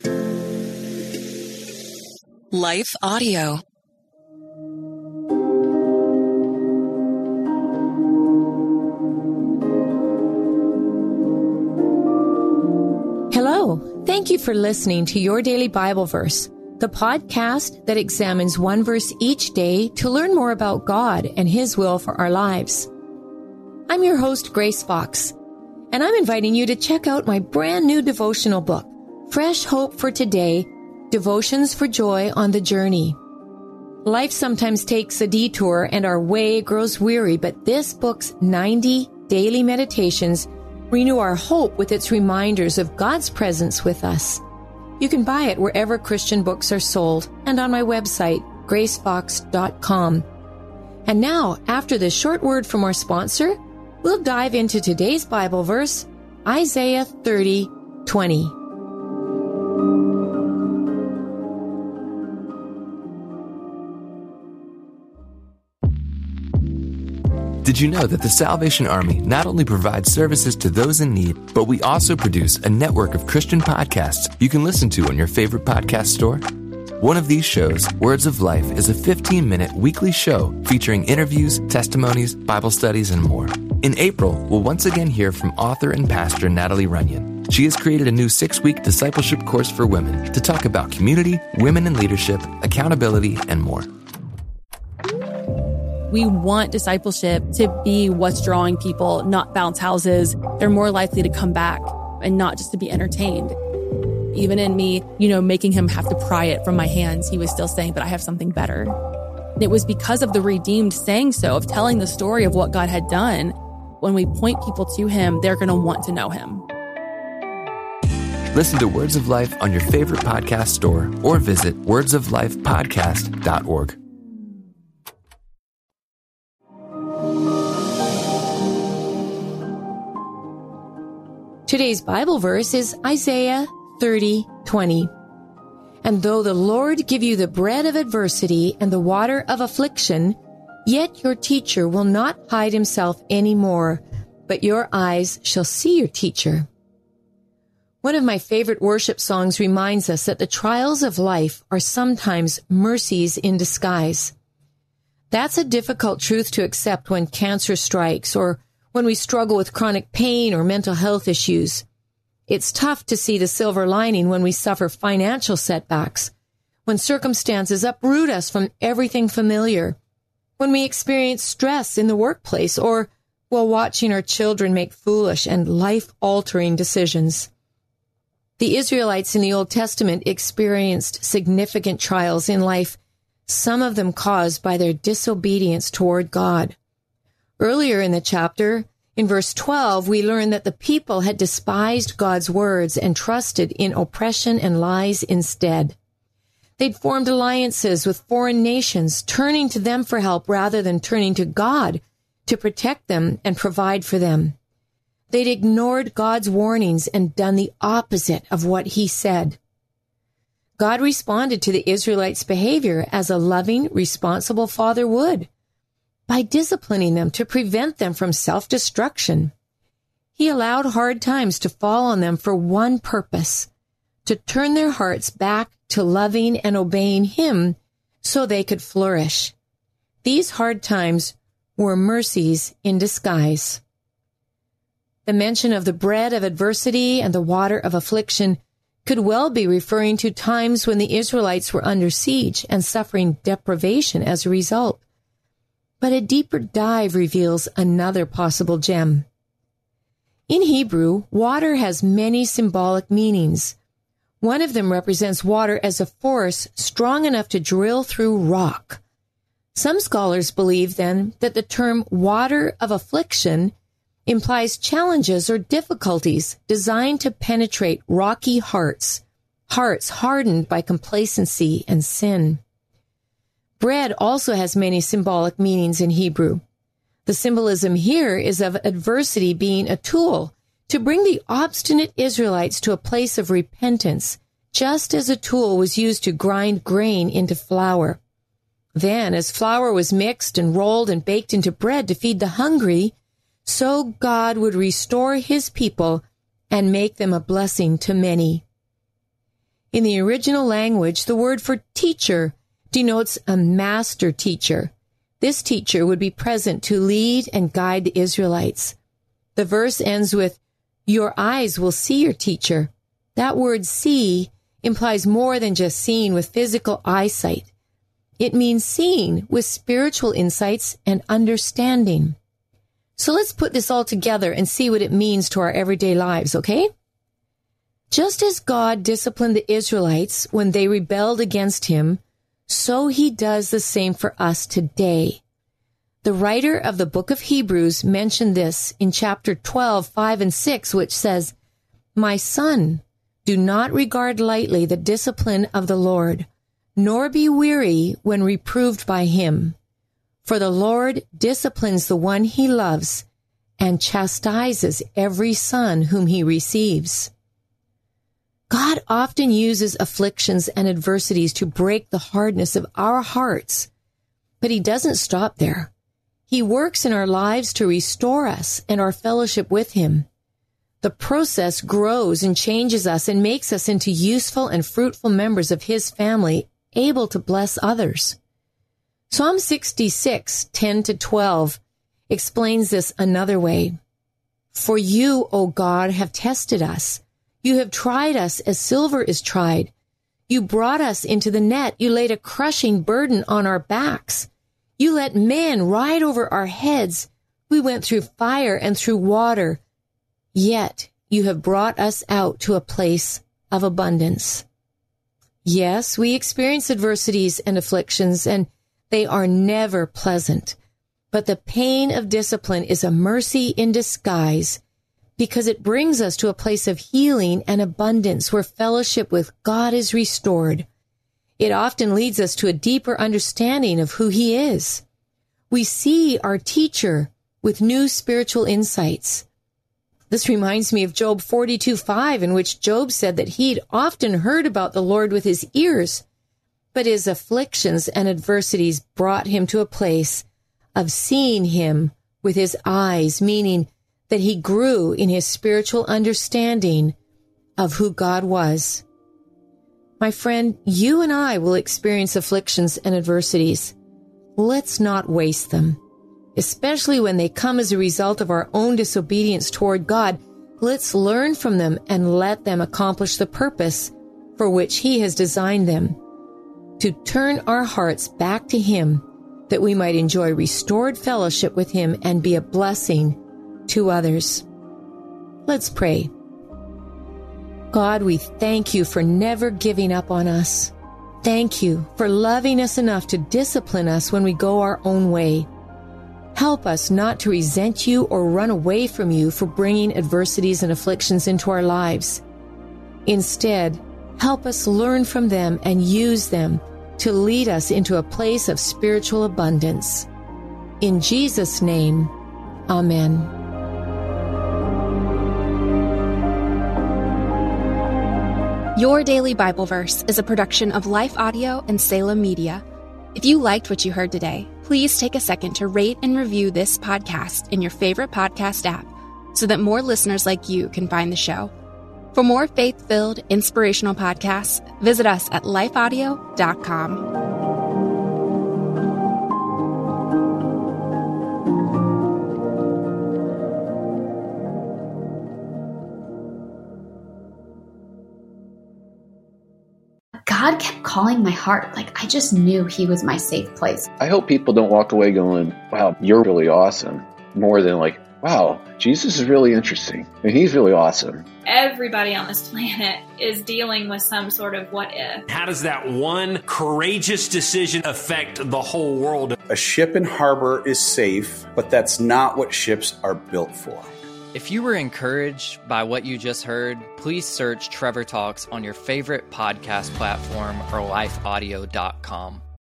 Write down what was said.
Life Audio. Hello. Thank you for listening to Your Daily Bible Verse, the podcast that examines one verse each day to learn more about God and His will for our lives. I'm your host, Grace Fox, and I'm inviting you to check out my brand new devotional book, Fresh Hope for Today, Devotions for Joy on the Journey. Life sometimes takes a detour and our way grows weary, but this book's 90 daily meditations renew our hope with its reminders of God's presence with us. You can buy it wherever Christian books are sold and on my website, gracefox.com. And now, after this short word from our sponsor, we'll dive into today's Bible verse, Isaiah 30:20. Did you know that the Salvation Army not only provides services to those in need, but we also produce a network of Christian podcasts you can listen to on your favorite podcast store? One of these shows, Words of Life, is a 15-minute weekly show featuring interviews, testimonies, Bible studies, and more. In April, we'll once again hear from author and pastor Natalie Runyon. She has created a new 6-week discipleship course for women to talk about community, women in leadership, accountability, and more. We want discipleship to be what's drawing people, not bounce houses. They're more likely to come back and not just to be entertained. Even in me, making him have to pry it from my hands, he was still saying, but I have something better. And it was because of the redeemed saying so, of telling the story of what God had done. When we point people to him, they're going to want to know him. Listen to Words of Life on your favorite podcast store or visit wordsoflifepodcast.org. Today's Bible verse is Isaiah 30:20. And though the Lord give you the bread of adversity and the water of affliction, yet your teacher will not hide himself any more, but your eyes shall see your teacher. One of my favorite worship songs reminds us that the trials of life are sometimes mercies in disguise. That's a difficult truth to accept when cancer strikes or when we struggle with chronic pain or mental health issues. It's tough to see the silver lining when we suffer financial setbacks, when circumstances uproot us from everything familiar, when we experience stress in the workplace, or while watching our children make foolish and life-altering decisions. The Israelites in the Old Testament experienced significant trials in life, some of them caused by their disobedience toward God. Earlier in the chapter, in verse 12, we learn that the people had despised God's words and trusted in oppression and lies instead. They'd formed alliances with foreign nations, turning to them for help rather than turning to God to protect them and provide for them. They'd ignored God's warnings and done the opposite of what He said. God responded to the Israelites' behavior as a loving, responsible father would, by disciplining them to prevent them from self-destruction. He allowed hard times to fall on them for one purpose, to turn their hearts back to loving and obeying Him so they could flourish. These hard times were mercies in disguise. The mention of the bread of adversity and the water of affliction could well be referring to times when the Israelites were under siege and suffering deprivation as a result. But a deeper dive reveals another possible gem. In Hebrew, water has many symbolic meanings. One of them represents water as a force strong enough to drill through rock. Some scholars believe, then, that the term water of affliction implies challenges or difficulties designed to penetrate rocky hearts hardened by complacency and sin. Bread also has many symbolic meanings in Hebrew. The symbolism here is of adversity being a tool to bring the obstinate Israelites to a place of repentance, just as a tool was used to grind grain into flour. Then, as flour was mixed and rolled and baked into bread to feed the hungry, so God would restore His people and make them a blessing to many. In the original language, the word for teacher denotes a master teacher. This teacher would be present to lead and guide the Israelites. The verse ends with, "Your eyes will see your teacher." That word see implies more than just seeing with physical eyesight. It means seeing with spiritual insights and understanding. So let's put this all together and see what it means to our everyday lives, okay? Just as God disciplined the Israelites when they rebelled against him, so he does the same for us today. The writer of the book of Hebrews mentioned this in chapter 12, 5 and 6, which says, "My son, do not regard lightly the discipline of the Lord, nor be weary when reproved by him. For the Lord disciplines the one he loves and chastises every son whom he receives." God often uses afflictions and adversities to break the hardness of our hearts, but he doesn't stop there. He works in our lives to restore us and our fellowship with him. The process grows and changes us and makes us into useful and fruitful members of his family, able to bless others. Psalm 66, 10-12 explains this another way. "For you, O God, have tested us. You have tried us as silver is tried. You brought us into the net. You laid a crushing burden on our backs. You let men ride over our heads. We went through fire and through water. Yet you have brought us out to a place of abundance." Yes, we experience adversities and afflictions, and they are never pleasant. But the pain of discipline is a mercy in disguise, because it brings us to a place of healing and abundance where fellowship with God is restored. It often leads us to a deeper understanding of who he is. We see our teacher with new spiritual insights. This reminds me of Job 42:5, in which Job said that he'd often heard about the Lord with his ears, but his afflictions and adversities brought him to a place of seeing him with his eyes, meaning that he grew in his spiritual understanding of who God was. My friend, you and I will experience afflictions and adversities. Let's not waste them. Especially when they come as a result of our own disobedience toward God. Let's learn from them and let them accomplish the purpose for which he has designed them, to turn our hearts back to him, that we might enjoy restored fellowship with him and be a blessing to others. Let's pray. God, we thank you for never giving up on us. Thank you for loving us enough to discipline us when we go our own way. Help us not to resent you or run away from you for bringing adversities and afflictions into our lives. Instead, help us learn from them and use them to lead us into a place of spiritual abundance. In Jesus' name, amen. Your Daily Bible Verse is a production of Life Audio and Salem Media. If you liked what you heard today, please take a second to rate and review this podcast in your favorite podcast app so that more listeners like you can find the show. For more faith-filled, inspirational podcasts, visit us at lifeaudio.com. God kept calling my heart. Like, I just knew he was my safe place. I hope people don't walk away going, wow, you're really awesome. More than like, wow, Jesus is really interesting and he's really awesome. Everybody on this planet is dealing with some sort of what if. How does that one courageous decision affect the whole world? A ship in harbor is safe, but that's not what ships are built for. If you were encouraged by what you just heard, please search Trevor Talks on your favorite podcast platform or lifeaudio.com.